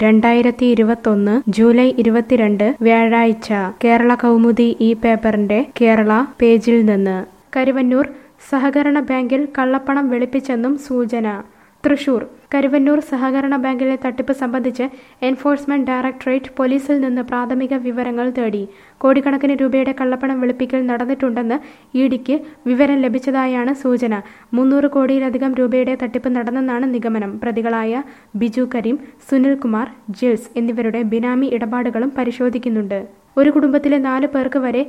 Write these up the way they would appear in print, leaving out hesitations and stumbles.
2021 July 22 വ്യാഴാഴ്ച കേരള കൗമുദി ഈ പേപ്പറിന്റെ കേരള പേജിൽ നിന്ന് കരുവന്നൂർ സഹകരണ ബാങ്കിൽ കള്ളപ്പണം വെളുപ്പിച്ചെന്നും സൂചന. തൃശൂർ കരുവന്നൂർ സഹകരണ ബാങ്കിലെ തട്ടിപ്പ് സംബന്ധിച്ച് എൻഫോഴ്സ്മെന്റ് ഡയറക്ടറേറ്റ് പോലീസിൽ നിന്ന് പ്രാഥമിക വിവരങ്ങൾ തേടി. കോടിക്കണക്കിന് രൂപയുടെ കള്ളപ്പണം വെളുപ്പിക്കൽ നടന്നിട്ടുണ്ടെന്ന് ഇഡിക്ക് വിവരം ലഭിച്ചതായാണ് സൂചന. 300 കോടിയിലധികം രൂപയുടെ തട്ടിപ്പ് നടന്നെന്നാണ് നിഗമനം. പ്രതികളായ ബിജു കരീം, സുനിൽകുമാർ, ജിൽസ് എന്നിവരുടെ ബിനാമി ഇടപാടുകളും പരിശോധിക്കുന്നുണ്ട്. ഒരു കുടുംബത്തിലെ 4 പേർക്ക് വരെ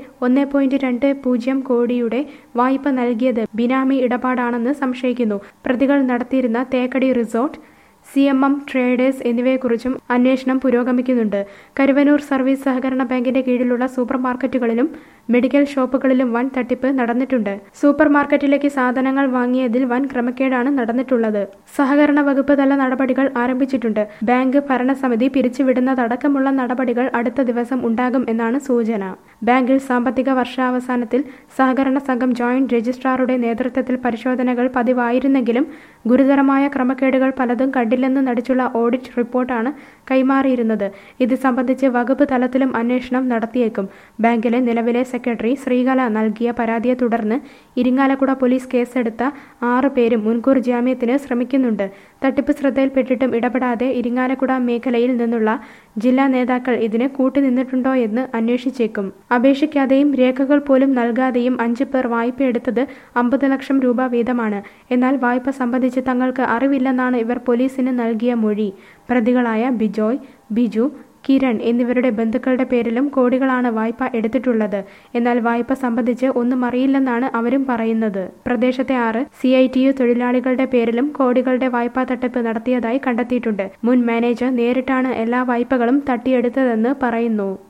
1.20 കോടിയുടെ വായ്പ നൽകിയത് ബിനാമി ഇടപാടാണെന്ന് സംശയിക്കുന്നു. പ്രതികൾ നടത്തിയിരുന്ന തേക്കടി റിസോർട്ട്, CMM ട്രേഡേഴ്സ് എന്നിവയെക്കുറിച്ചും അന്വേഷണം പുരോഗമിക്കുന്നുണ്ട്. കരുവന്നൂർ സർവീസ് സഹകരണ ബാങ്കിന്റെ കീഴിലുള്ള സൂപ്പർ മാർക്കറ്റുകളിലും മെഡിക്കൽ ഷോപ്പുകളിലും വൻ തട്ടിപ്പ് നടന്നിട്ടുണ്ട്. സൂപ്പർ മാർക്കറ്റിലേക്ക് സാധനങ്ങൾ വാങ്ങിയതിൽ വൻ ക്രമക്കേടാണ് നടന്നിട്ടുള്ളത്. സഹകരണ വകുപ്പ് തല നടപടികൾ ആരംഭിച്ചിട്ടുണ്ട്. ബാങ്ക് ഭരണസമിതി പിരിച്ചുവിടുന്നതടക്കമുള്ള നടപടികൾ അടുത്ത ദിവസം ഉണ്ടാകും എന്നാണ് സൂചന. ബാങ്കിൽ സാമ്പത്തിക വർഷാവസാനത്തിൽ സഹകരണ സംഘം ജോയിന്റ് രജിസ്ട്രാറുടെ നേതൃത്വത്തിൽ പരിശോധനകൾ പതിവായിരുന്നെങ്കിലും ഗുരുതരമായ ക്രമക്കേടുകൾ പലതും കണ്ടില്ലെന്ന് നടിച്ചുള്ള ഓഡിറ്റ് റിപ്പോർട്ടാണ് കൈമാറിയിരുന്നത്. ഇത് സംബന്ധിച്ച് വകുപ്പ് തലത്തിലും അന്വേഷണം നടത്തിയേക്കും. ബാങ്കിലെ നിലവിലെ സെക്രട്ടറി ശ്രീകല നൽകിയ പരാതിയെ തുടർന്ന് ഇരിങ്ങാലക്കുട പോലീസ് കേസെടുത്ത 6 പേരും മുൻകൂർ ജാമ്യത്തിന് ശ്രമിക്കുന്നുണ്ട്. തട്ടിപ്പ് ശ്രദ്ധയിൽപ്പെട്ടിട്ടും ഇടപെടാതെ ഇരിങ്ങാലക്കുട മേഖലയിൽ നിന്നുള്ള ജില്ലാ നേതാക്കൾ ഇതിന് കൂട്ടുനിന്നിട്ടുണ്ടോ എന്ന് അന്വേഷിച്ചേക്കും. അപേക്ഷിക്കാതെയും രേഖകൾ പോലും നൽകാതെയും 5 പേർ വായ്പയെടുത്തത് 50 ലക്ഷം രൂപ വീതമാണ്. എന്നാൽ വായ്പ സംബന്ധിച്ച് തങ്ങൾക്ക് അറിവില്ലെന്നാണ് ഇവർ പോലീസിന് നൽകിയ മൊഴി. പ്രതികളായ ബിജോയ്, ബിജു, കിരൺ എന്നിവരുടെ ബന്ധുക്കളുടെ പേരിലും കോടികളാണ് വായ്പ എടുത്തിട്ടുള്ളത്. എന്നാൽ വായ്പ സംബന്ധിച്ച് ഒന്നും അറിയില്ലെന്നാണ് അവരും പറയുന്നത്. പ്രദേശത്തെ 6 CITU തൊഴിലാളികളുടെ പേരിലും കോടികളുടെ വായ്പാ തട്ടിപ്പ് നടത്തിയതായി കണ്ടെത്തിയിട്ടുണ്ട്. മുൻ മാനേജർ നേരിട്ടാണ് എല്ലാ വായ്പകളും തട്ടിയെടുത്തതെന്ന് പറയുന്നു.